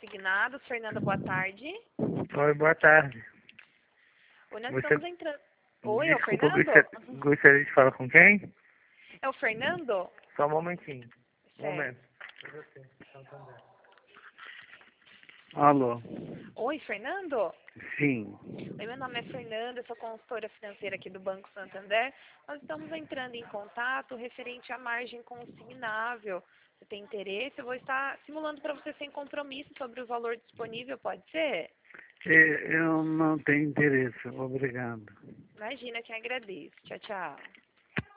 consignados. Fernanda, boa tarde. Oi, boa tarde. Oi, nós Você... estamos entrando. Oi, é o Desculpa, Fernando? gostaria de falar com quem? É o Fernando? Só um momentinho. Um Certo. momento. Alô? Oi, Fernando? Sim. Oi, meu nome é Fernanda, eu sou consultora financeira aqui do Banco Santander. Nós estamos entrando em contato referente à margem consignável. Você tem interesse? Eu vou estar simulando para você sem compromisso sobre o valor disponível, pode ser? Eu não tenho interesse. Obrigado. Imagina, que agradeço. Tchau, tchau.